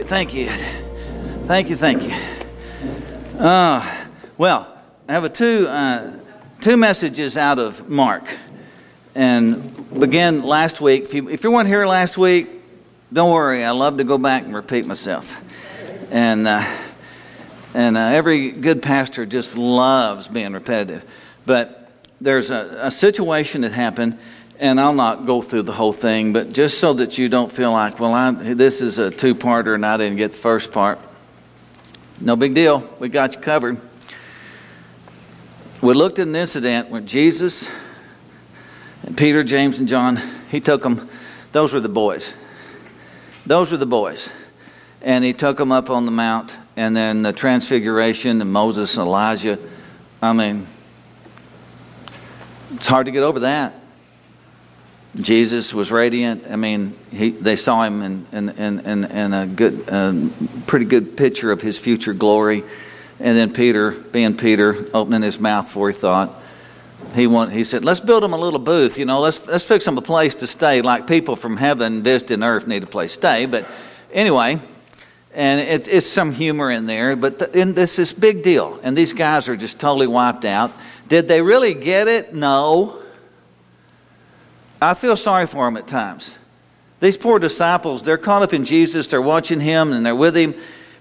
Thank you. Well, I have two messages out of Mark, and began last week. If you weren't here last week, don't worry. I love to go back and repeat myself, and every good pastor just loves being repetitive. But there's a situation that happened. And I'll not go through the whole thing, but just so that you don't feel like, this is a two-parter and I didn't get the first part. No big deal. We got you covered. We looked at an incident where Jesus and Peter, James, and John, he took them. Those were the boys. And he took them up on the mount, and then the transfiguration and Moses and Elijah. I mean, it's hard to get over that. Jesus was radiant. I mean, they saw him in a good, pretty good picture of his future glory. And then Peter, being Peter, opening his mouth before he thought, he said, "Let's build him a little booth. Let's fix him a place to stay, like people from heaven visiting earth need a place to stay." But anyway, and it's some humor in there. But it's this big deal, and these guys are just totally wiped out. Did they really get it? No. I feel sorry for them at times. These poor disciples, they're caught up in Jesus, they're watching him, and they're with him.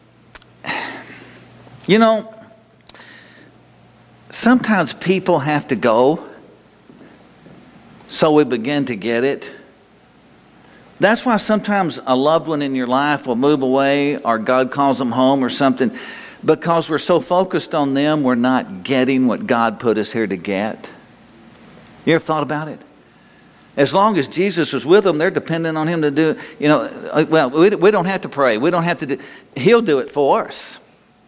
Sometimes people have to go so we begin to get it. That's why sometimes a loved one in your life will move away, or God calls them home or something, because we're so focused on them, we're not getting what God put us here to get. You ever thought about it? As long as Jesus was with them, they're dependent on him to do, we don't have to pray. We don't have to do, he'll do it for us.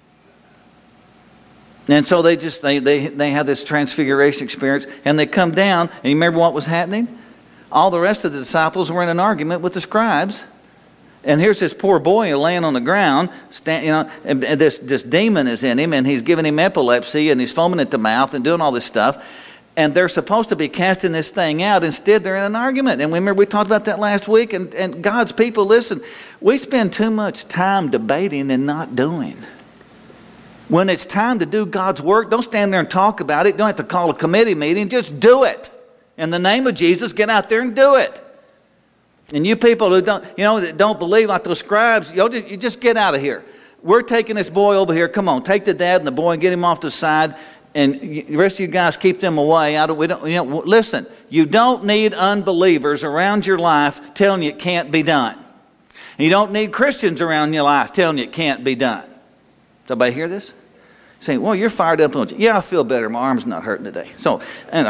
And so they have this transfiguration experience, and they come down, and you remember what was happening? All the rest of the disciples were in an argument with the scribes. And here's this poor boy laying on the ground, and this demon is in him, and he's giving him epilepsy, and he's foaming at the mouth and doing all this stuff. And they're supposed to be casting this thing out. Instead, they're in an argument. And remember, we talked about that last week. And God's people, listen, we spend too much time debating and not doing. When it's time to do God's work, don't stand there and talk about it. Don't have to call a committee meeting. Just do it. In the name of Jesus, get out there and do it. And you people who don't believe like those scribes, you just get out of here. We're taking this boy over here. Come on, take the dad and the boy and get him off the side. And the rest of you guys keep them away. Listen, you don't need unbelievers around your life telling you it can't be done. And you don't need Christians around your life telling you it can't be done. Does everybody hear this? Saying, well, you're fired up. Yeah, I feel better. My arm's not hurting today. So,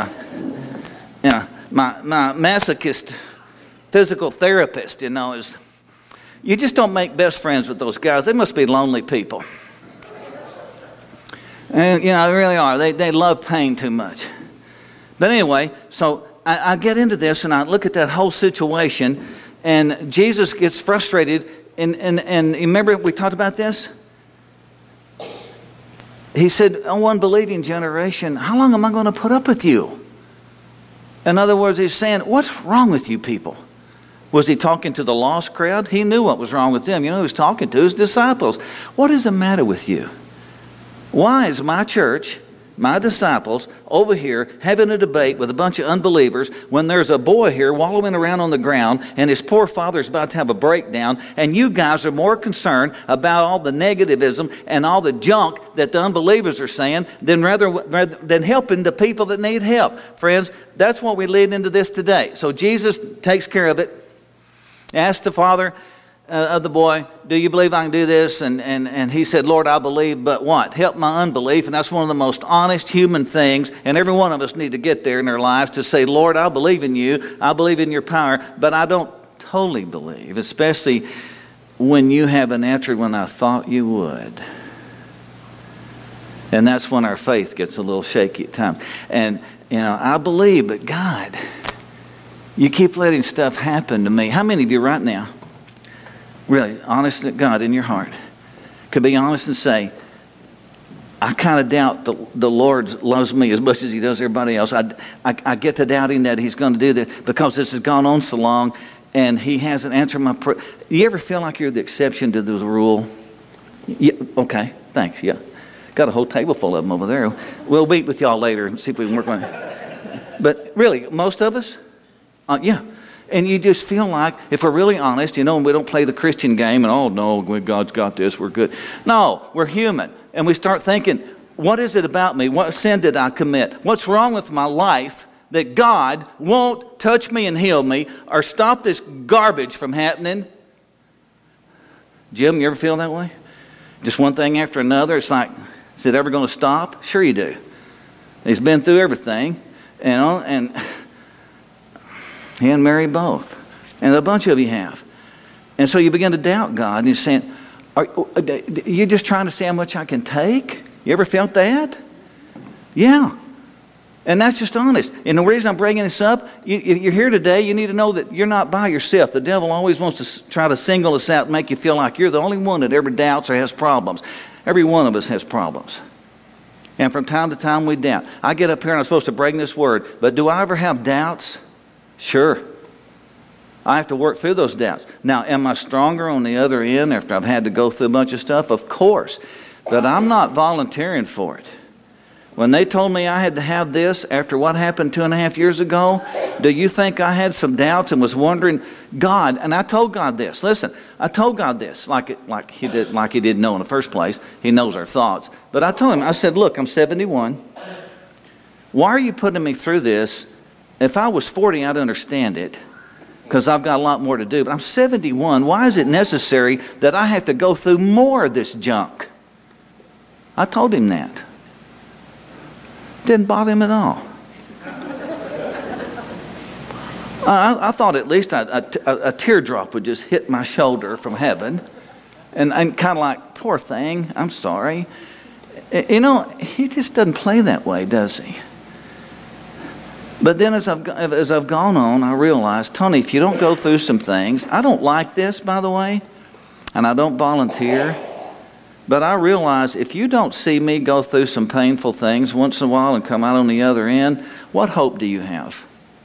my masochist physical therapist, is, you just don't make best friends with those guys. They must be lonely people. And, they really are. They love pain too much. But anyway, so I get into this and I look at that whole situation, and Jesus gets frustrated. And remember we talked about this? He said, "Oh, unbelieving generation, how long am I going to put up with you?" In other words, he's saying, what's wrong with you people? Was he talking to the lost crowd? He knew what was wrong with them. Who he was talking to? His disciples. What is the matter with you? Why is my church, my disciples, over here having a debate with a bunch of unbelievers when there's a boy here wallowing around on the ground and his poor father's about to have a breakdown, and you guys are more concerned about all the negativism and all the junk that the unbelievers are saying than rather than helping the people that need help? Friends, that's what we lead into this today. So Jesus takes care of it. Asked the father of the boy, "Do you believe I can do this?" And he said, "Lord, I believe, but what? Help my unbelief." And that's one of the most honest human things, and every one of us need to get there in their lives to say, "Lord, I believe in you, I believe in your power, but I don't totally believe," especially when you haven't answered when I thought you would. And that's when our faith gets a little shaky at times. And, I believe, but God, you keep letting stuff happen to me. How many of you right now, really, honest to God in your heart, could be honest and say, I kind of doubt the Lord loves me as much as he does everybody else. I get to doubting that he's going to do that because this has gone on so long, and he hasn't answered my prayer. You ever feel like you're the exception to the rule? Yeah, okay, thanks, yeah. Got a whole table full of them over there. We'll meet with y'all later and see if we can work on it. But really, most of us, yeah. And you just feel like, if we're really honest, and we don't play the Christian game and, oh, no, God's got this, we're good. No, we're human. And we start thinking, what is it about me? What sin did I commit? What's wrong with my life that God won't touch me and heal me or stop this garbage from happening? Jim, you ever feel that way? Just one thing after another. It's like, is it ever going to stop? Sure you do. He's been through everything, and he and Mary both. And a bunch of you have. And so you begin to doubt God. And you're saying, are you just trying to see how much I can take? You ever felt that? Yeah. And that's just honest. And the reason I'm bringing this up, you're here today, you need to know that you're not by yourself. The devil always wants to try to single us out and make you feel like you're the only one that ever doubts or has problems. Every one of us has problems. And from time to time we doubt. I get up here and I'm supposed to bring this word, but do I ever have doubts? Sure. I have to work through those doubts. Now, am I stronger on the other end after I've had to go through a bunch of stuff? Of course. But I'm not volunteering for it. When they told me I had to have this after what happened 2.5 years ago, do you think I had some doubts and was wondering, God, and I told God this. Listen, I told God this like he didn't know in the first place. He knows our thoughts. But I told him, I said, look, I'm 71. Why are you putting me through this? If I was 40, I'd understand it because I've got a lot more to do. But I'm 71. Why is it necessary that I have to go through more of this junk? I told him that. Didn't bother him at all. I thought at least a teardrop would just hit my shoulder from heaven. And kind of like, poor thing, I'm sorry. He just doesn't play that way, does he? But then as I've gone on, I realized, Tony, if you don't go through some things, I don't like this, by the way, and I don't volunteer. But I realize if you don't see me go through some painful things once in a while and come out on the other end, what hope do you have?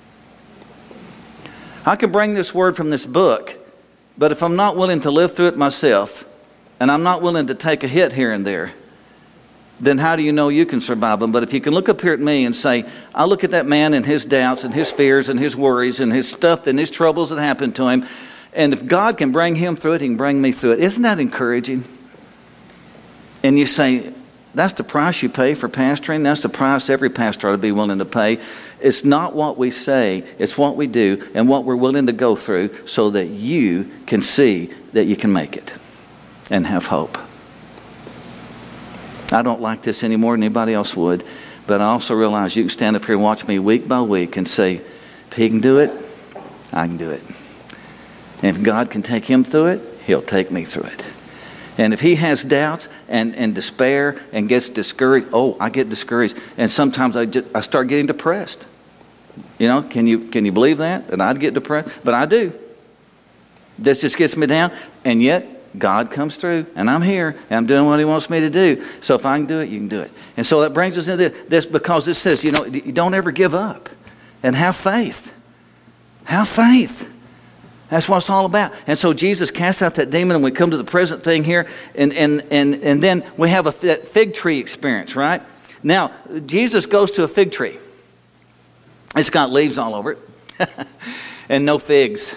I can bring this word from this book, but if I'm not willing to live through it myself, and I'm not willing to take a hit here and there, then how do you know you can survive them? But if you can look up here at me and say, I look at that man and his doubts and his fears and his worries and his stuff and his troubles that happened to him, and if God can bring him through it, he can bring me through it. Isn't that encouraging? And you say, that's the price you pay for pastoring. That's the price every pastor ought to be willing to pay. It's not what we say. It's what we do and what we're willing to go through so that you can see that you can make it and have hope. I don't like this any more than anybody else would. But I also realize you can stand up here and watch me week by week and say, if he can do it, I can do it. And if God can take him through it, he'll take me through it. And if he has doubts and despair and gets discouraged, I get discouraged. And sometimes I start getting depressed. Can you believe that? That I'd get depressed? But I do. This just gets me down. And yet, God comes through. And I'm here. And I'm doing what he wants me to do. So if I can do it, you can do it. And so that brings us into this because it says, you don't ever give up. And have faith. Have faith. That's what it's all about. And so Jesus casts out that demon, and we come to the present thing here, and then we have a fig tree experience, right? Now, Jesus goes to a fig tree. It's got leaves all over it, and no figs.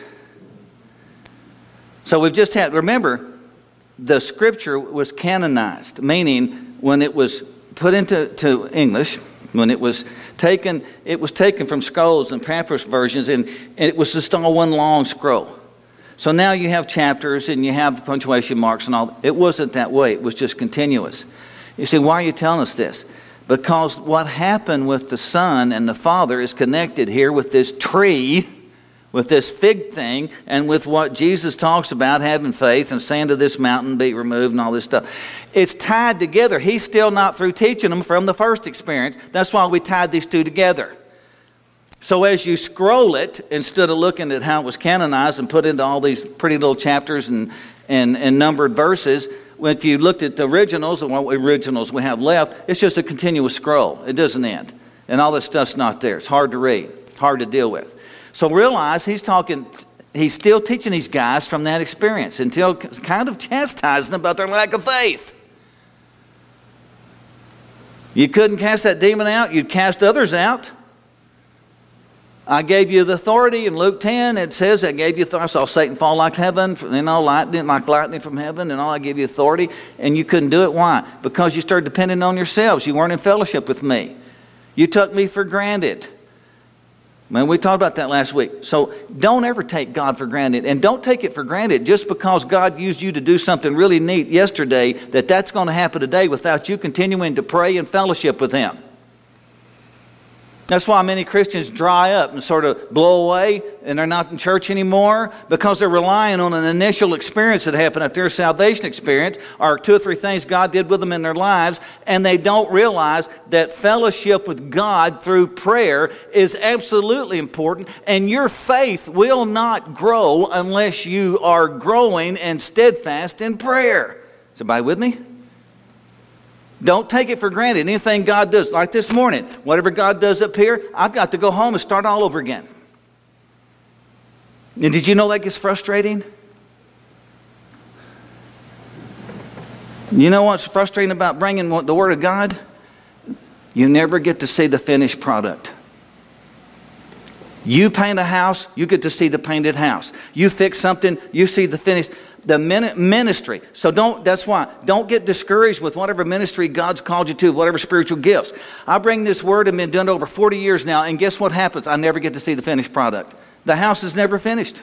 So we've just remember, the scripture was canonized, meaning when it was put into English, when it was taken from scrolls and papyrus versions, and it was just all one long scroll. So now you have chapters and you have punctuation marks and all. It wasn't that way. It was just continuous. You say, why are you telling us this? Because what happened with the Son and the Father is connected here with this tree, with this fig thing, and with what Jesus talks about, having faith and saying to this mountain, be removed, and all this stuff. It's tied together. He's still not through teaching them from the first experience. That's why we tied these two together. So as you scroll it, instead of looking at how it was canonized and put into all these pretty little chapters and numbered verses, if you looked at the originals and what originals we have left, it's just a continuous scroll. It doesn't end. And all this stuff's not there. It's hard to read. It's hard to deal with. So realize he's talking he's still teaching these guys from that experience until kind of chastising them about their lack of faith. You couldn't cast that demon out, you'd cast others out. I gave you the authority in Luke 10. It says, I gave you authority. I saw Satan fall like heaven, like lightning from heaven, and all. I gave you authority, and you couldn't do it. Why? Because you started depending on yourselves. You weren't in fellowship with me. You took me for granted. Man, we talked about that last week. So don't ever take God for granted. And don't take it for granted just because God used you to do something really neat yesterday, that's going to happen today without you continuing to pray and fellowship with Him. That's why many Christians dry up and sort of blow away and they're not in church anymore, because they're relying on an initial experience that happened at their salvation experience, or 2 or 3 things God did with them in their lives, and they don't realize that fellowship with God through prayer is absolutely important, and your faith will not grow unless you are growing and steadfast in prayer. Is everybody with me? Don't take it for granted. Anything God does, like this morning, whatever God does up here, I've got to go home and start all over again. And did you know that gets frustrating? You know what's frustrating about bringing the Word of God? You never get to see the finished product. You paint a house, you get to see the painted house. You fix something, you see the finished. The ministry. So that's why, don't get discouraged with whatever ministry God's called you to, whatever spiritual gifts. I bring this word and been doing it over 40 years now, and guess what happens? I never get to see the finished product. The house is never finished.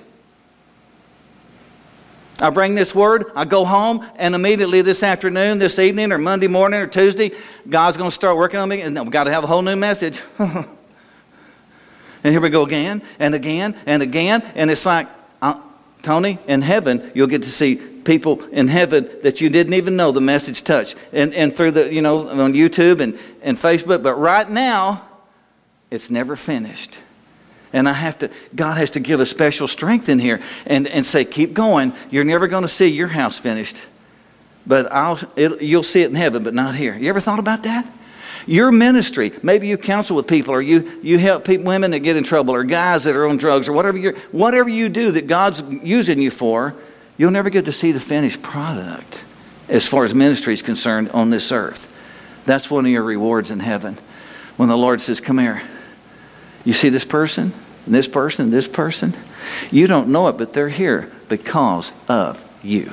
I bring this word, I go home, and immediately this afternoon, this evening, or Monday morning, or Tuesday, God's going to start working on me, and we've got to have a whole new message. And here we go again, and again, and again, and it's like, Tony, in heaven, you'll get to see people in heaven that you didn't even know the message touched. And through the, on YouTube and Facebook. But right now, it's never finished. And God has to give us special strength in here and say, keep going. You're never going to see your house finished. But you'll see it in heaven, but not here. You ever thought about that? Your ministry, maybe you counsel with people, or you help women that get in trouble, or guys that are on drugs, or whatever you do that God's using you for, you'll never get to see the finished product as far as ministry is concerned on this earth. That's one of your rewards in heaven. When the Lord says, come here, you see this person, and this person, and this person? You don't know it, but they're here because of you.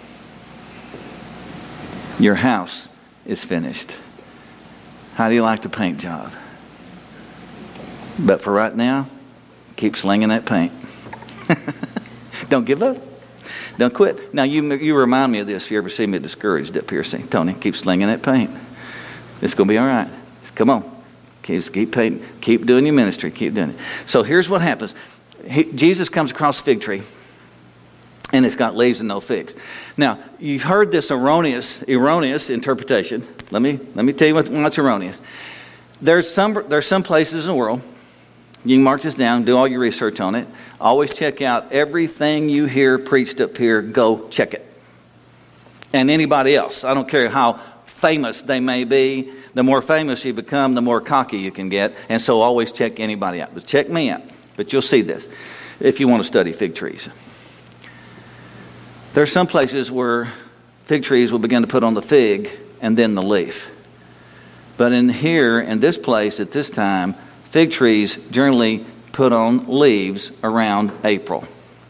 Your house is finished. How do you like the paint job? But for right now, keep slinging that paint. Don't give up. Don't quit. Now, you remind me of this if you ever see me discouraged up here. Say, Tony, keep slinging that paint. It's going to be all right. Come on. Keep painting. Keep doing your ministry. Keep doing it. So here's what happens. Jesus comes across a fig tree, and it's got leaves and no figs. Now, you've heard this erroneous interpretation. Let me tell you what's erroneous. There's some places in the world, you can mark this down, do all your research on it. Always check out everything you hear preached up here, go check it. And anybody else, I don't care how famous they may be, the more famous you become, the more cocky you can get. And so always check anybody out. But check me out. But you'll see this if you want to study fig trees. There are some places where fig trees will begin to put on the fig and then the leaf. But in this place at this time, fig trees generally put on leaves around April.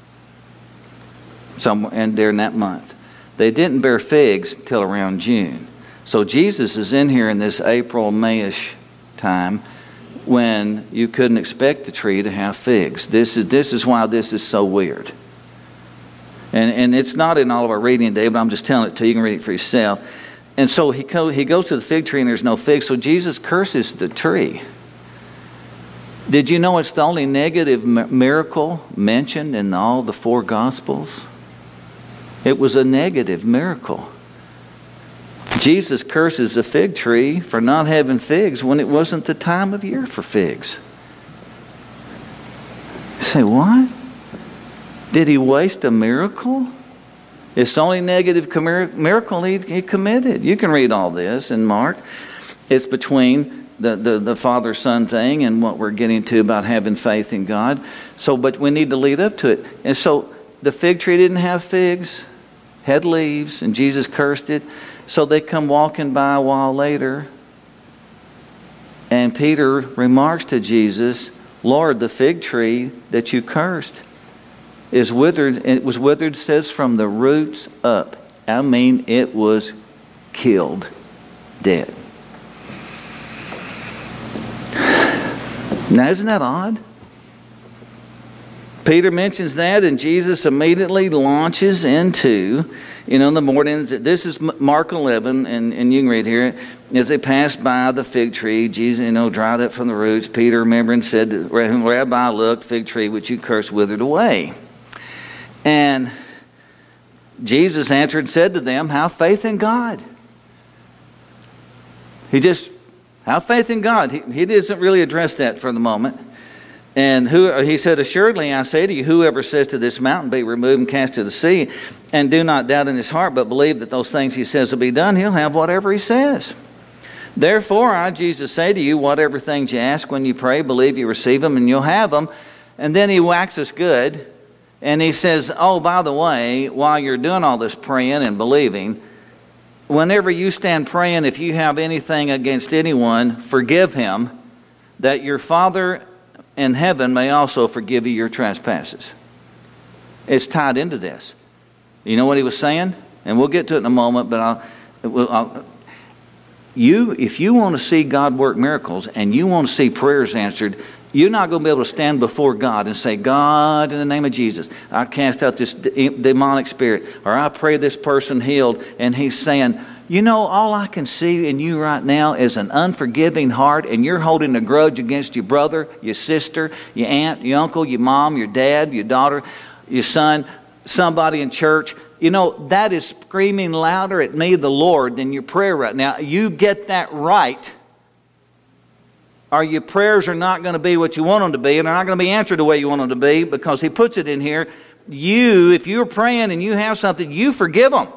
And during that month. They didn't bear figs till around June. So Jesus is in here in this April, Mayish time when you couldn't expect the tree to have figs. This is why this is so weird. And it's not in all of our reading today, but I'm just telling it to you. You can read it for yourself. And so he goes to the fig tree and there's no figs. So Jesus curses the tree. Did you know it's the only negative miracle mentioned in all the 4 Gospels? It was a negative miracle. Jesus curses the fig tree for not having figs when it wasn't the time of year for figs. You say, what? Did he waste a miracle? It's the only negative miracle he committed. You can read all this in Mark. It's between the father-son thing and what we're getting to about having faith in God. So, but we need to lead up to it. And so the fig tree didn't have figs, had leaves, and Jesus cursed it. So they come walking by a while later, and Peter remarks to Jesus, Lord, the fig tree that you cursed is withered. It was withered, says, from the roots up. I mean, it was killed, dead. Now, isn't that odd? Peter mentions that, and Jesus immediately launches into, in the morning. This is Mark 11, and you can read here. As they passed by the fig tree, Jesus, dried up from the roots. Peter, remembering, said, Rabbi, look, fig tree which you cursed withered away. And Jesus answered and said to them, have faith in God. Have faith in God. He doesn't really address that for the moment. And he said, assuredly, I say to you, whoever says to this mountain, be removed and cast to the sea, and do not doubt in his heart, but believe that those things he says will be done, he'll have whatever he says. Therefore, I, Jesus, say to you, whatever things you ask when you pray, believe you receive them, and you'll have them. And then he waxes good, and he says, oh, by the way, while you're doing all this praying and believing, whenever you stand praying, if you have anything against anyone, forgive him, that your Father in heaven may also forgive you your trespasses. It's tied into this. You know what he was saying? And we'll get to it in a moment, but if you want to see God work miracles and you want to see prayers answered, you're not going to be able to stand before God and say, God, in the name of Jesus, I cast out this demonic spirit, or I pray this person healed, and he's saying, all I can see in you right now is an unforgiving heart, and you're holding a grudge against your brother, your sister, your aunt, your uncle, your mom, your dad, your daughter, your son, somebody in church. That is screaming louder at me, the Lord, than your prayer right now. You get that right, or your prayers are not going to be what you want them to be, and they're not going to be answered the way you want them to be, because he puts it in here. If you're praying and you have something, you forgive them.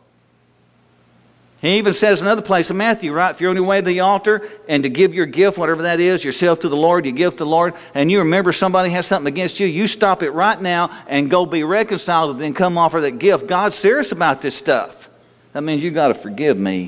He even says in another place in Matthew, right? If you're on your way to the altar and to give your gift, whatever that is, yourself to the Lord, you give to the Lord, and you remember somebody has something against you, you stop it right now and go be reconciled and then come offer that gift. God's serious about this stuff. That means you've got to forgive me.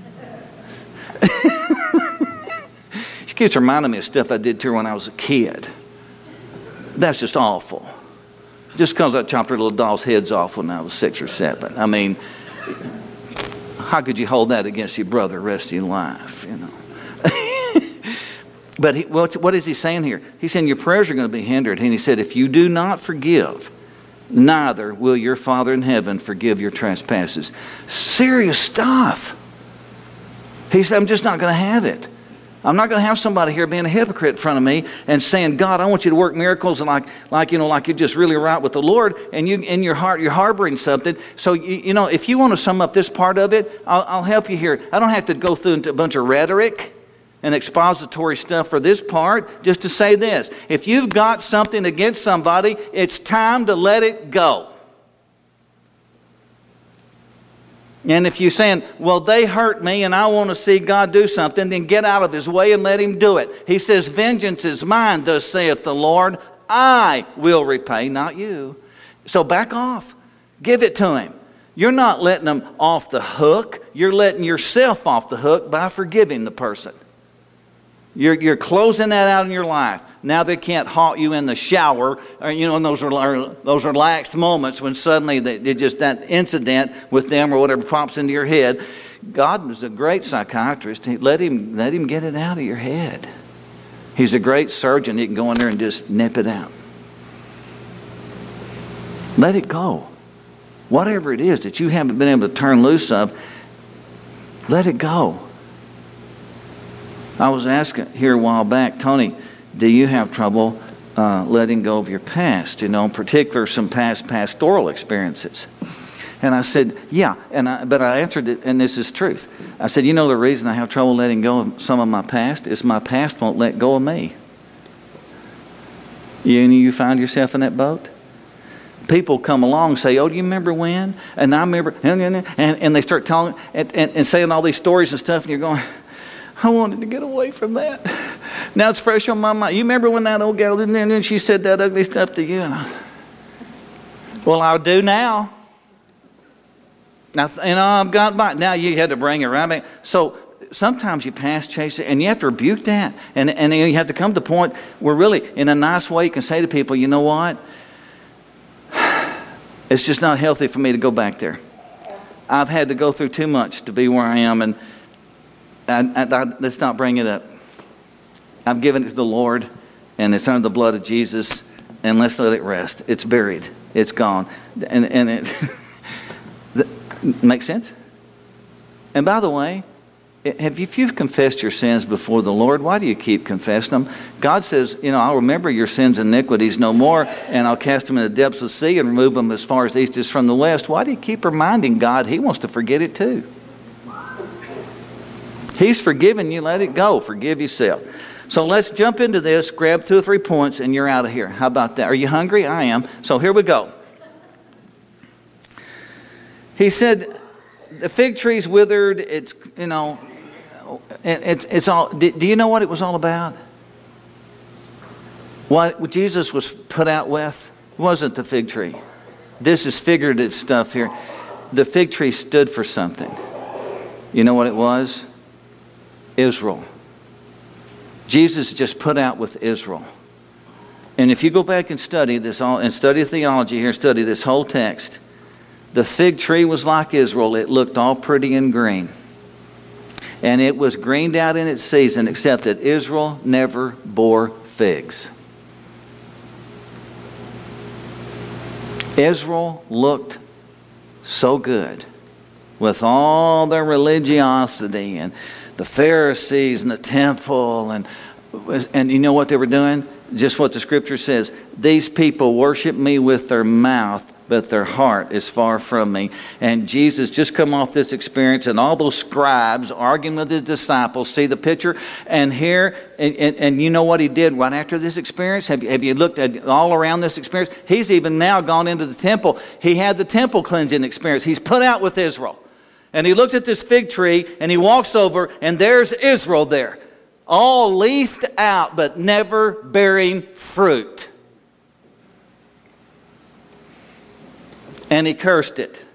She keeps reminding me of stuff I did to her when I was a kid. That's just awful. Just because I chopped her little doll's heads off when I was 6 or 7. I mean, how could you hold that against your brother the rest of your life, But what is he saying here? He's saying your prayers are going to be hindered. And he said, if you do not forgive, neither will your Father in heaven forgive your trespasses. Serious stuff. He said, I'm just not going to have it. I'm not going to have somebody here being a hypocrite in front of me and saying, God, I want you to work miracles, and like you're just really right with the Lord, and you in your heart you're harboring something. So if you want to sum up this part of it, I'll help you here. I don't have to go through into a bunch of rhetoric and expository stuff for this part. Just to say this: if you've got something against somebody, it's time to let it go. And if you're saying, well, they hurt me and I want to see God do something, then get out of his way and let him do it. He says, vengeance is mine, thus saith the Lord. I will repay, not you. So back off. Give it to him. You're not letting him off the hook. You're letting yourself off the hook by forgiving the person. You're closing that out in your life. Now they can't haunt you in the shower, or, in those relaxed moments when suddenly that incident with them or whatever pops into your head. God is a great psychiatrist. Let him get it out of your head. He's a great surgeon. He can go in there and just nip it out. Let it go. Whatever it is that you haven't been able to turn loose of, let it go. I was asking here a while back, Tony, do you have trouble letting go of your past? In particular, some past pastoral experiences. And I said, yeah. But I answered it, and this is truth. I said, the reason I have trouble letting go of some of my past is my past won't let go of me. You find yourself in that boat? People come along and say, oh, do you remember when? And I remember, and they start telling and saying all these stories and stuff, and you're going, I wanted to get away from that. Now it's fresh on my mind. You remember when that old gal did, and she said that ugly stuff to you? Well, I do now. Now, I've got by. Now you had to bring it right back. So sometimes you pass chase it, and you have to rebuke that. And you have to come to the point where really, in a nice way, you can say to people, you know what? It's just not healthy for me to go back there. I've had to go through too much to be where I am, and let's not bring it up. I've given it to the Lord, and it's under the blood of Jesus, and let's let it rest. It's buried. It's gone. And it makes sense? And by the way, if you've confessed your sins before the Lord, why do you keep confessing them? God says, I'll remember your sins and iniquities no more, and I'll cast them in the depths of the sea and remove them as far as the east is from the west. Why do you keep reminding God? He wants to forget it too. He's forgiven you. Let it go. Forgive yourself. So let's jump into this, grab 2 or 3 points, and you're out of here. How about that? Are you hungry? I am. So here we go. He said, the fig tree's withered. It's all. Do you know what it was all about? What Jesus was put out with wasn't the fig tree. This is figurative stuff here. The fig tree stood for something. You know what it was? Israel. Jesus just put out with Israel. And if you go back and study this all, and study theology here, study this whole text, the fig tree was like Israel. It looked all pretty and green. And it was greened out in its season, except that Israel never bore figs. Israel looked so good with all their religiosity and the Pharisees and the temple, and you know what they were doing? Just what the scripture says. These people worship me with their mouth, but their heart is far from me. And Jesus just come off this experience, and all those scribes arguing with his disciples. See the picture? And here, and you know what he did right after this experience? Have you looked at all around this experience? He's even now gone into the temple. He had the temple cleansing experience. He's put out with Israel. And he looks at this fig tree, and he walks over, and there's Israel there. All leafed out, but never bearing fruit. And he cursed it.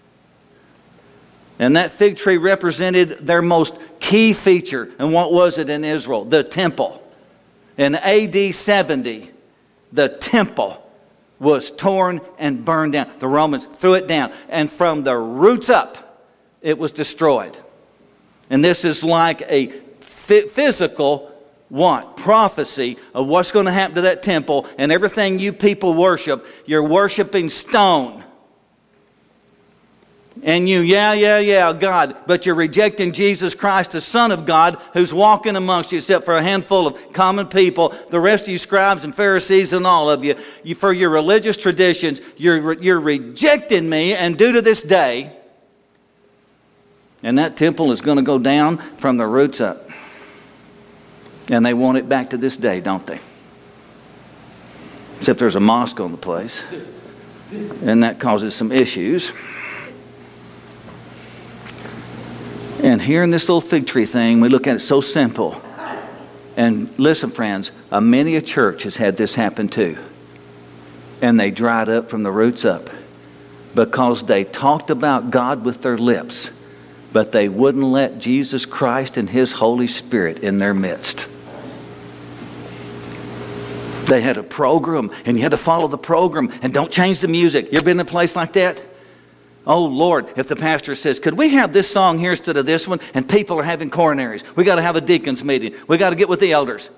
And that fig tree represented their most key feature. And what was it in Israel? The temple. In AD 70, the temple was torn and burned down. The Romans threw it down. And from the roots up, it was destroyed. And this is like a physical prophecy of what's going to happen to that temple. And everything you people worship, you're worshiping stone. And you, God, but you're rejecting Jesus Christ, the Son of God, who's walking amongst you, except for a handful of common people. The rest of you scribes and Pharisees and all of you, for your religious traditions, you're rejecting me, and due to this day, and that temple is going to go down from the roots up. And they want it back to this day, don't they? Except there's a mosque on the place. And that causes some issues. And here in this little fig tree thing, we look at it so simple. And listen, friends, many a church has had this happen too. And they dried up from the roots up. Because they talked about God with their lips, but they wouldn't let Jesus Christ and His Holy Spirit in their midst. They had a program, and you had to follow the program, and don't change the music. You ever been in a place like that? Oh, Lord, if the pastor says, could we have this song here instead of this one? And people are having coronaries. We got to have a deacons meeting. We got to get with the elders.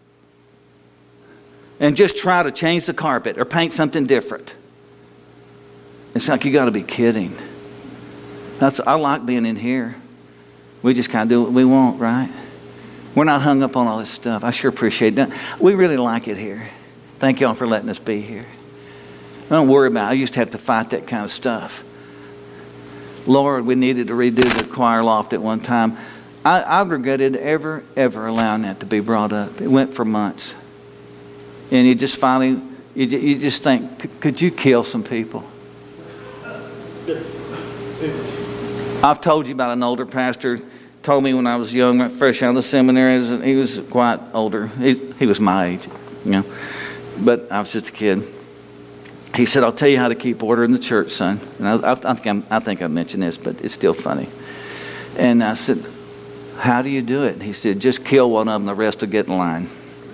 And just try to change the carpet or paint something different. It's like, you got to be kidding. I like being in here. We just kind of do what we want, right? We're not hung up on all this stuff. I sure appreciate that. We really like it here. Thank y'all for letting us be here. Don't worry about it. I used to have to fight that kind of stuff. Lord, we needed to redo the choir loft at one time. I regretted ever allowing that to be brought up. It went for months. And you just finally, you just think, could you kill some people? I've told you about an older pastor told me when I was young, fresh out of the seminary. He was quite older. He was my age, but I was just a kid. He said, "I'll tell you how to keep order in the church, son." And I think I mentioned this, but it's still funny. And I said, "How do you do it?" And he said, "Just kill one of them, the rest will get in line."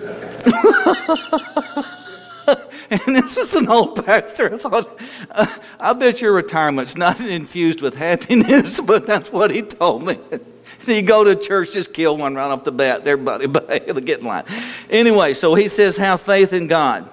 And this is an old pastor. I thought, I bet your retirement's not infused with happiness, but that's what he told me. So you go to church, just kill one right off the bat. Everybody get in line. Anyway, so he says, have faith in God.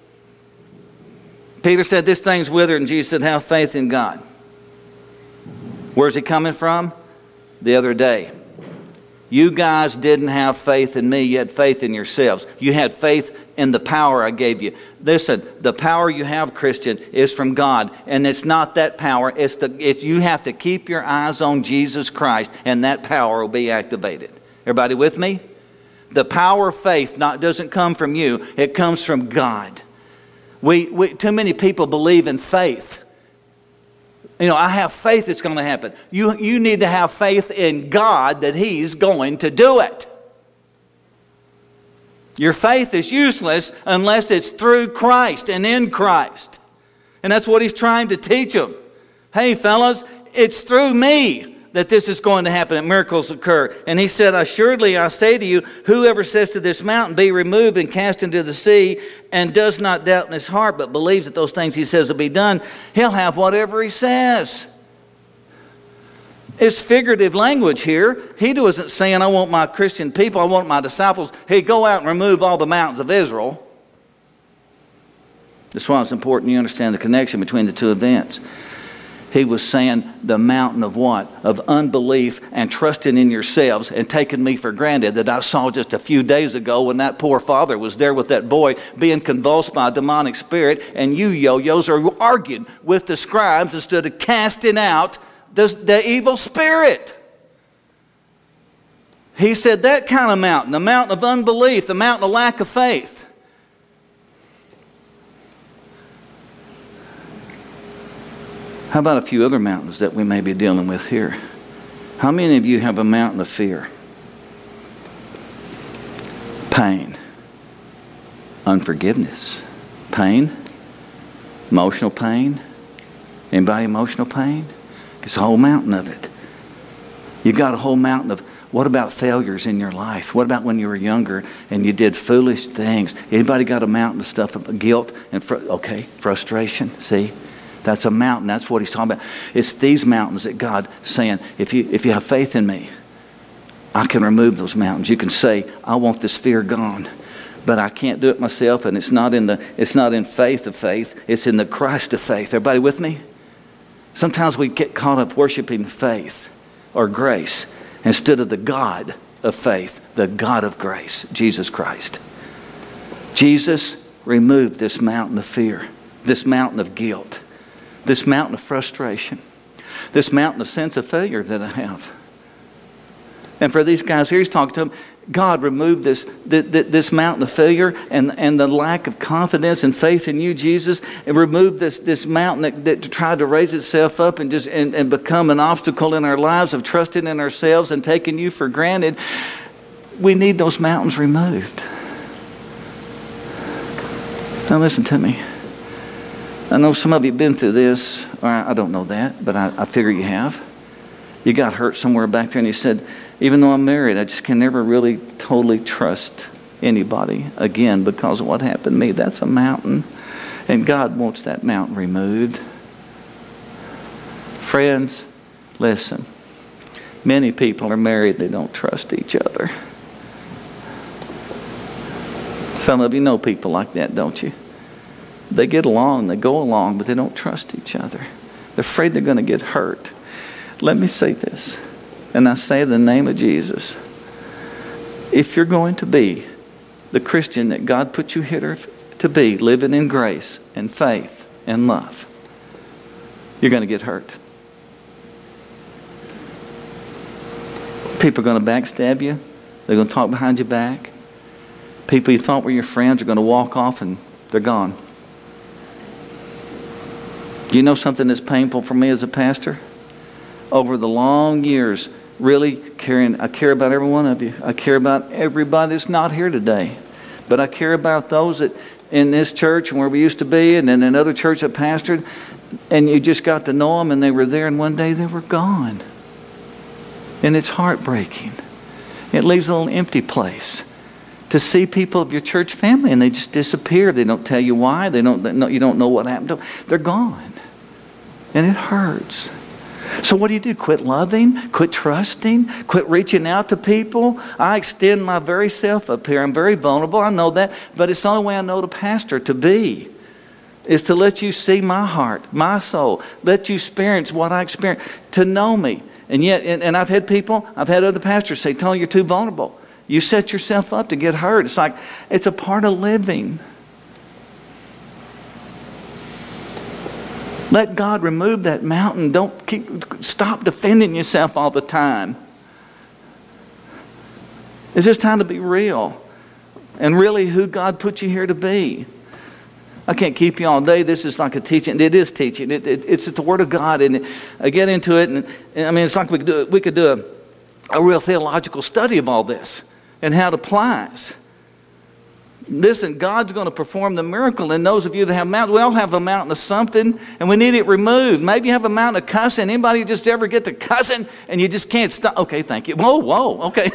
Peter said, this thing's withered, and Jesus said, have faith in God. Where's he coming from? The other day. You guys didn't have faith in me. You had faith in yourselves. You had faith in the power I gave you. Listen, the power you have, Christian, is from God. And it's not that power. You have to keep your eyes on Jesus Christ, and that power will be activated. Everybody with me? The power of faith doesn't come from you. It comes from God. Too many people believe in faith. I have faith it's going to happen. You need to have faith in God that He's going to do it. Your faith is useless unless it's through Christ and in Christ. And that's what He's trying to teach them. Hey, fellas, it's through me that this is going to happen, and miracles occur. And He said, assuredly I say to you, whoever says to this mountain, be removed and cast into the sea, and does not doubt in his heart, but believes that those things he says will be done, he'll have whatever he says. It's figurative language here. He wasn't saying, I want my Christian people, I want my disciples, hey, go out and remove all the mountains of Israel. That's why it's important you understand the connection between the two events. He was saying the mountain of what? Of unbelief and trusting in yourselves and taking me for granted that I saw just a few days ago when that poor father was there with that boy being convulsed by a demonic spirit, and you yo-yos are arguing with the scribes instead of casting out the evil spirit. He said that kind of mountain, the mountain of unbelief, the mountain of lack of faith. How about a few other mountains that we may be dealing with here? How many of you have a mountain of fear? Pain. Unforgiveness. Pain. Emotional pain. Anybody emotional pain? It's a whole mountain of it. You've got a whole mountain of, what about failures in your life? What about when you were younger and you did foolish things? Anybody got a mountain of stuff of guilt and frustration? See? That's a mountain. That's what he's talking about. It's these mountains that God's saying, if you have faith in me, I can remove those mountains. You can say, I want this fear gone, but I can't do it myself, and it's not in faith of faith. It's in the Christ of faith. Everybody with me? Sometimes we get caught up worshiping faith or grace instead of the God of faith, the God of grace, Jesus Christ. Jesus removed this mountain of fear, this mountain of guilt, this mountain of frustration, this mountain of sense of failure that I have. And for these guys here, he's talking to them. God removed this mountain of failure and the lack of confidence and faith in you, Jesus, and removed this mountain that tried to raise itself up and become an obstacle in our lives of trusting in ourselves and taking you for granted. We need those mountains removed. Now listen to me. I know some of you have been through this, or I don't know that, but I figure you have. You got hurt somewhere back there and you said, even though I'm married, I just can never really totally trust anybody again because of what happened to me. That's a mountain, and God wants that mountain removed. Friends, listen. Many people are married, they don't trust each other. Some of you know people like that, don't you? They get along, they go along, but they don't trust each other. They're afraid they're going to get hurt. Let me say this, and I say in the name of Jesus. If you're going to be the Christian that God put you here to be, living in grace and faith and love, you're going to get hurt. People are going to backstab you. They're going to talk behind your back. People you thought were your friends are going to walk off and they're gone. Do you know something that's painful for me as a pastor? over the long years, really caring. I care about every one of you. I care about everybody that's not here today. But I care about those that in this church and where we used to be, and in another church that pastored, and you just got to know them, and they were there, and one day they were gone. And it's heartbreaking. It leaves a little empty place to see people of your church family, and they just disappear. They don't tell you why. You don't know what happened to them. They're gone. And it hurts. So what do? Quit loving? Quit trusting? Quit reaching out to people? I extend my very self up here. I'm very vulnerable. I know that. But it's the only way I know to pastor, to be, is to let you see my heart, my soul. Let you experience what I experience. To know me. And yet, and I've had other pastors say, Tony, you're too vulnerable. You set yourself up to get hurt. It's like, it's a part of living. Let God remove that mountain. Stop defending yourself all the time. It's just time to be real. And really who God put you here to be. I can't keep you all day. This is like a teaching. It is teaching. It's the Word of God. And I get into it. And I mean, it's like we could do a real theological study of all this and how it applies. Listen, God's going to perform the miracle. And those of you that have mountains, we all have a mountain of something, and we need it removed. Maybe you have a mountain of cussing. Anybody just ever get to cussing and you just can't stop? Okay, thank you. Whoa, okay.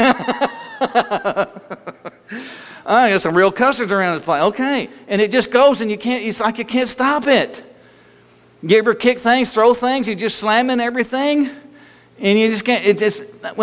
I got some real cussers around this place. Okay, and it just goes, and it's like you can't stop it. You ever kick things, throw things, you just slamming everything, and you just can't. It just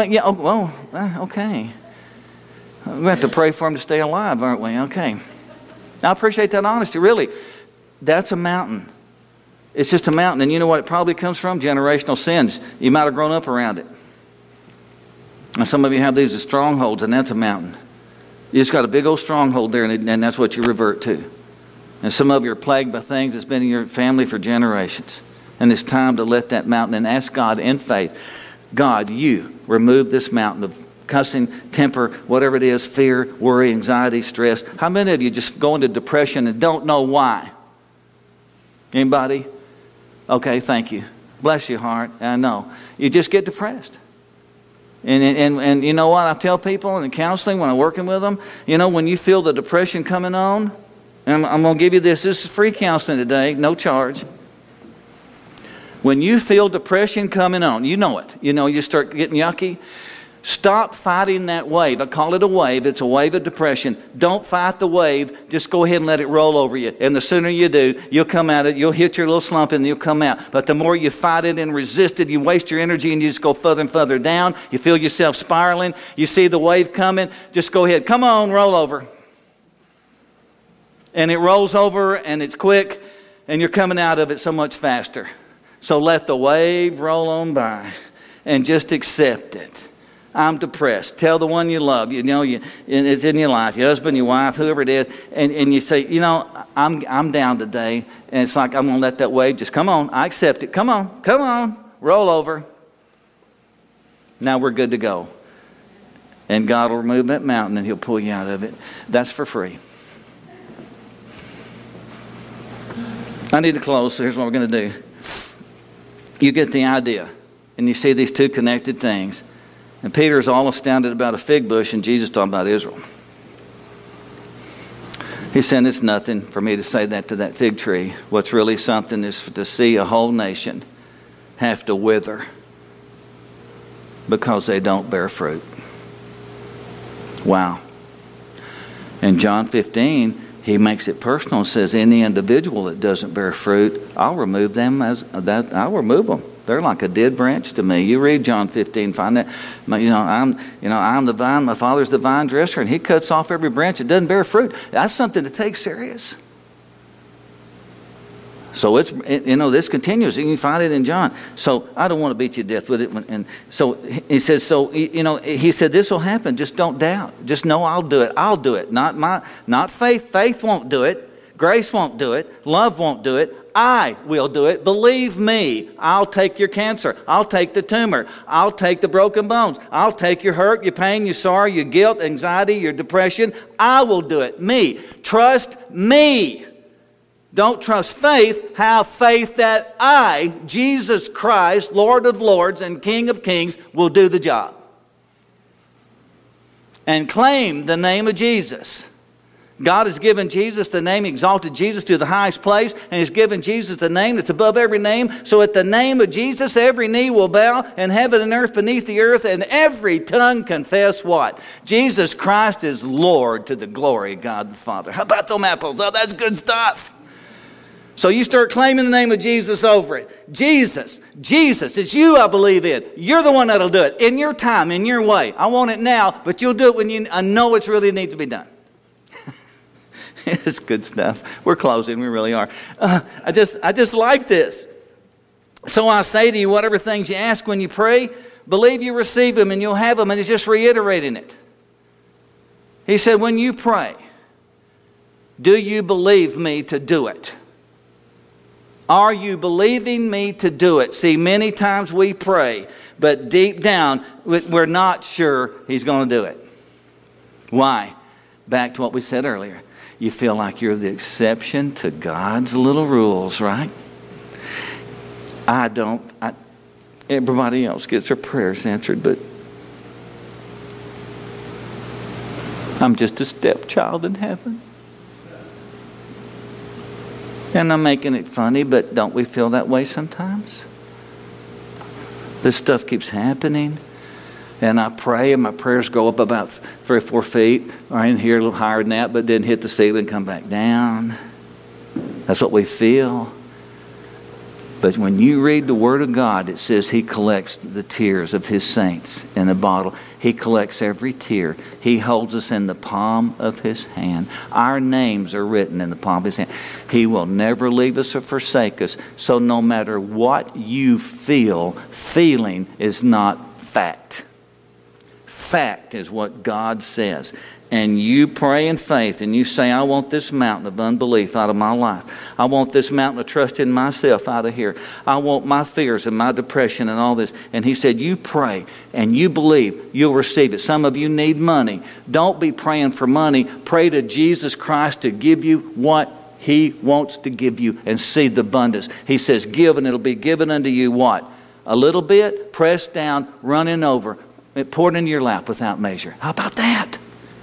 okay. We have to pray for him to stay alive, aren't we? Okay. I appreciate that honesty. Really, that's a mountain. It's just a mountain. And you know what it probably comes from? Generational sins. You might have grown up around it. And some of you have these as strongholds, and that's a mountain. You just got a big old stronghold there, and that's what you revert to. And some of you are plagued by things that's been in your family for generations. And it's time to let that mountain and ask God in faith, God, you remove this mountain of cussing, temper, whatever it is, fear, worry, anxiety, stress. How many of you just go into depression and don't know why? Anybody? Okay, thank you. Bless your heart. I know. You just get depressed. And you know what I tell people in counseling when I'm working with them? You know, when you feel the depression coming on, and I'm going to give you this. This is free counseling today, no charge. When you feel depression coming on, you know it. You know, you start getting yucky. Stop fighting that wave. I call it a wave. It's a wave of depression. Don't fight the wave. Just go ahead and let it roll over you. And the sooner you do, you'll come out of it. You'll hit your little slump and you'll come out. But the more you fight it and resist it, you waste your energy and you just go further and further down. You feel yourself spiraling. You see the wave coming. Just go ahead. Come on, roll over. And it rolls over and it's quick and you're coming out of it so much faster. So let the wave roll on by and just accept it. I'm depressed. Tell the one you love, it's in your life, your husband, your wife, whoever it is, and you say, I'm down today, and it's like I'm going to let that wave just come on. I accept it. Come on, roll over. Now we're good to go. And God will remove that mountain, and He'll pull you out of it. That's for free. I need to close, so here's what we're going to do. You get the idea, and you see these two connected things. And Peter is all astounded about a fig bush, and Jesus talking about Israel. He said, it's nothing for me to say that to that fig tree. What's really something is to see a whole nation have to wither because they don't bear fruit. Wow. In John 15, he makes it personal and says, any individual that doesn't bear fruit, I'll remove them I'll remove them. They're like a dead branch to me. You read John 15, find that. I'm the vine, my Father's the vine dresser, and He cuts off every branch that doesn't bear fruit. That's something to take serious. So this continues. You can find it in John. So I don't want to beat you to death with it. And so he says, he said, this will happen. Just don't doubt. Just know I'll do it. I'll do it. Not faith. Faith won't do it. Grace won't do it. Love won't do it. I will do it. Believe me. I'll take your cancer. I'll take the tumor. I'll take the broken bones. I'll take your hurt, your pain, your sorrow, your guilt, anxiety, your depression. I will do it. Me. Trust me. Don't trust faith. Have faith that I, Jesus Christ, Lord of Lords and King of Kings, will do the job. And claim the name of Jesus. God has given Jesus the name, exalted Jesus to the highest place, and He's given Jesus the name that's above every name. So at the name of Jesus, every knee will bow, and heaven and earth beneath the earth, and every tongue confess what? Jesus Christ is Lord, to the glory of God the Father. How about them apples? Oh, that's good stuff. So you start claiming the name of Jesus over it. Jesus, it's you I believe in. You're the one that'll do it. In your time, in your way. I want it now, but you'll do it when I know it really needs to be done. It's good stuff. We're closing. We really are. I just like this. So I say to you, whatever things you ask when you pray, believe you receive them and you'll have them. And he's just reiterating it. He said, when you pray, do you believe me to do it? Are you believing me to do it? See, many times we pray, but deep down, we're not sure He's going to do it. Why? Back to what we said earlier. You feel like you're the exception to God's little rules, right? I don't. Everybody else gets their prayers answered, but I'm just a stepchild in heaven. And I'm making it funny, but don't we feel that way sometimes? This stuff keeps happening. And I pray, and my prayers go up about 3 or 4 feet, or in here a little higher than that, but then hit the ceiling and come back down. That's what we feel. But when you read the Word of God, it says He collects the tears of His saints in a bottle. He collects every tear. He holds us in the palm of His hand. Our names are written in the palm of His hand. He will never leave us or forsake us. So no matter what you feel, feeling is not fact. Fact is what God says. And you pray in faith and you say, I want this mountain of unbelief out of my life. I want this mountain of trust in myself out of here. I want my fears and my depression and all this. And He said, you pray and you believe, you'll receive it. Some of you need money. Don't be praying for money. Pray to Jesus Christ to give you what He wants to give you and see the abundance. He says, give and it'll be given unto you what? A little bit, pressed down, running over, poured into your lap without measure. How about that?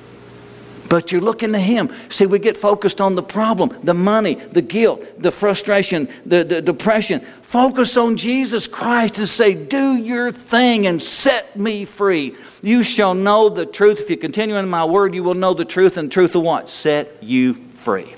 But you're looking to Him. See, we get focused on the problem, the money, the guilt, the frustration, the depression. Focus on Jesus Christ and say, do your thing and set me free. You shall know the truth. If you continue in my word, you will know the truth. And truth of what? Set you free.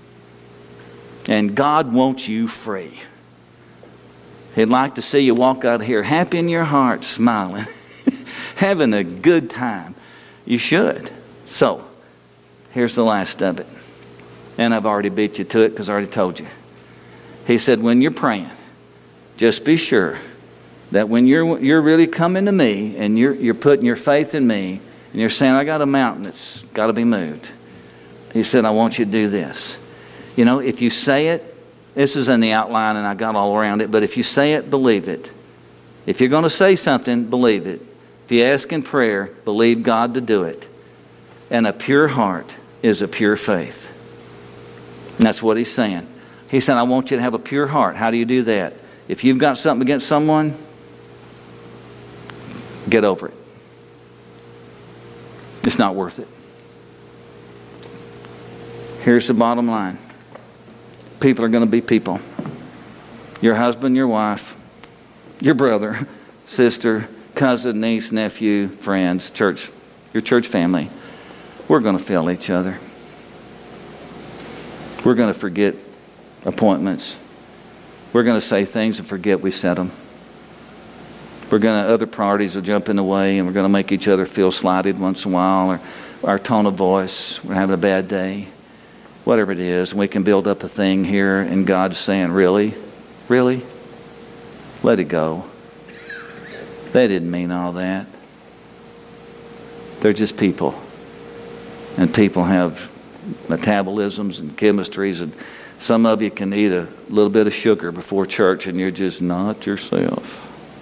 And God wants you free. He'd like to see you walk out of here happy in your heart, smiling, having a good time. You should. So, here's the last of it. And I've already beat you to it because I already told you. He said, when you're praying, just be sure that when you're really coming to me and you're putting your faith in me and you're saying, I got a mountain that's got to be moved. He said, I want you to do this. You know, if you say it, this is in the outline and I got all around it, but if you say it, believe it. If you're going to say something, believe it. If you ask in prayer, believe God to do it. And a pure heart is a pure faith. And that's what He's saying. He said, I want you to have a pure heart. How do you do that? If you've got something against someone, get over it. It's not worth it. Here's the bottom line. People are going to be people. Your husband, your wife, your brother, sister, cousin, niece, nephew, friends, church, your church family. We're going to fail each other. We're going to forget appointments. We're going to say things and forget we said them. Other priorities will jump in the way and we're going to make each other feel slighted once in a while, or our tone of voice, we're having a bad day. Whatever it is, we can build up a thing here and God's saying, really? Really? Let it go. They didn't mean all that. They're just people. And people have metabolisms and chemistries, and some of you can eat a little bit of sugar before church and you're just not yourself.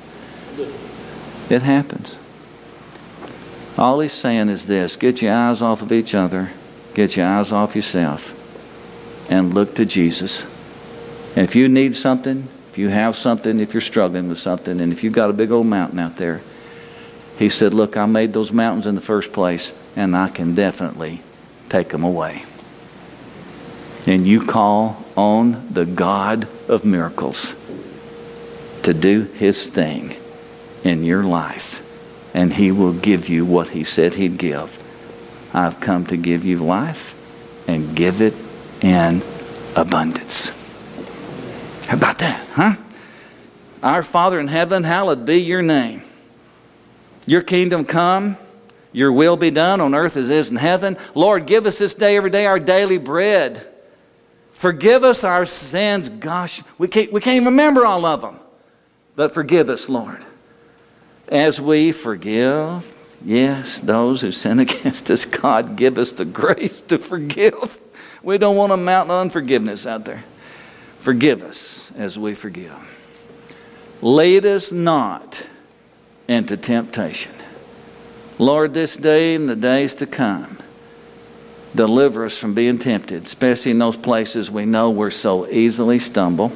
It happens. All He's saying is this: get your eyes off of each other, get your eyes off yourself, and look to Jesus. And if you need something, if you have something, if you're struggling with something, and if you've got a big old mountain out there, He said, look, I made those mountains in the first place, and I can definitely take them away. And you call on the God of miracles to do His thing in your life, and He will give you what He said He'd give. I've come to give you life and give it in abundance. How about that, huh? Our Father in heaven, hallowed be your name. Your kingdom come, your will be done on earth as it is in heaven. Lord, give us this day, every day, our daily bread. Forgive us our sins. Gosh, we can't even remember all of them. But forgive us, Lord, as we forgive, yes, those who sin against us. God, give us the grace to forgive. We don't want a mountain of unforgiveness out there. Forgive us as we forgive. Lead us not into temptation. Lord, this day and the days to come, deliver us from being tempted, especially in those places we know we're so easily stumble.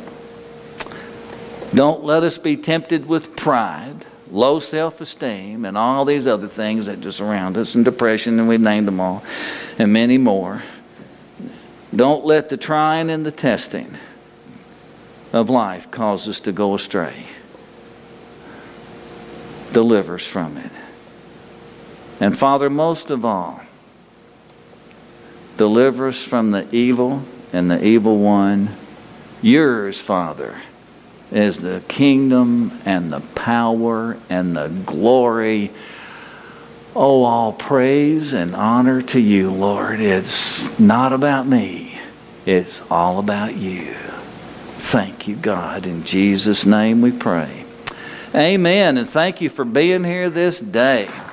Don't let us be tempted with pride, low self-esteem, and all these other things that just surround us, and depression, and we've named them all, and many more. Don't let the trying and the testing of life cause us to go astray. Deliver us from it. And Father, most of all, deliver us from the evil and the evil one. Yours, Father, is the kingdom and the power and the glory. Oh, all praise and honor to you, Lord. It's not about me. It's all about you. Thank you, God. In Jesus' name we pray. Amen. And thank you for being here this day.